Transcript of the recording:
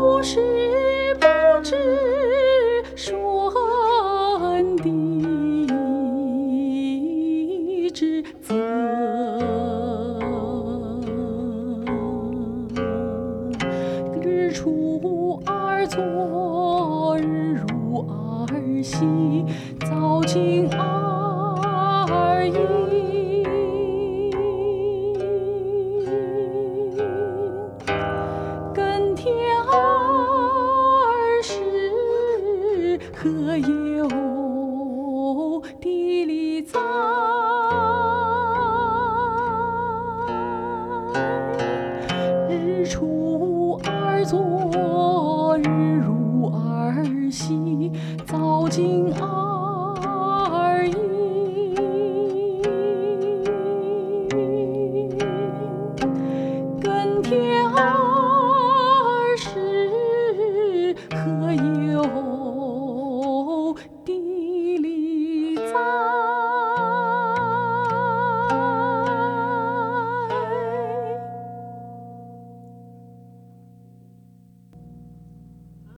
不是不知顺地之责。日出而作，日入而息，早经而饮。耕田而食，何有地里栽？日出而作，日入而息，早经而饮。耕田而食，何有地里